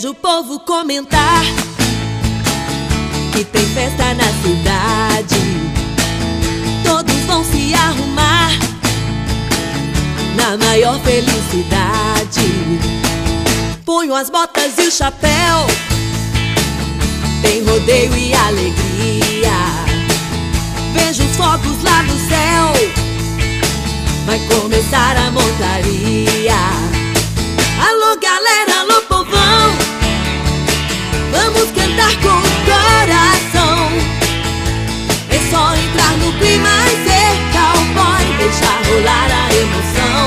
Vejo o povo comentar que tem festa na cidade. Todos vão se arrumar na maior felicidade. Ponho as botas e o chapéu, tem rodeio e alegria. Vejo os fogos lá no céu, vai começar a montaria. Alô galera, alô povão, vamos cantar com o coração. É só entrar no clima e ser cowboy, deixar rolar a emoção.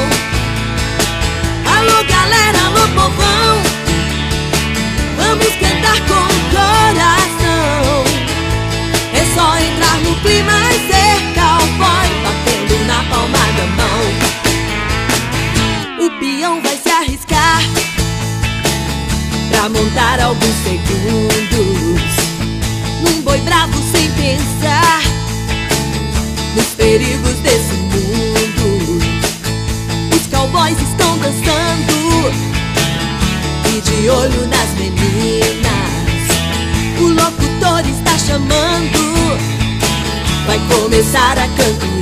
Alô galera, alô povão, vamos cantar com o coração. É só entrar no clima e ser cowboy, batendo na palma da mão. O peão vai se arriscar pra montar alguns segundos num boi bravo sem pensar nos perigos desse mundo. Os cowboys estão dançando e de olho nas meninas. O locutor está chamando, vai começar a cantar.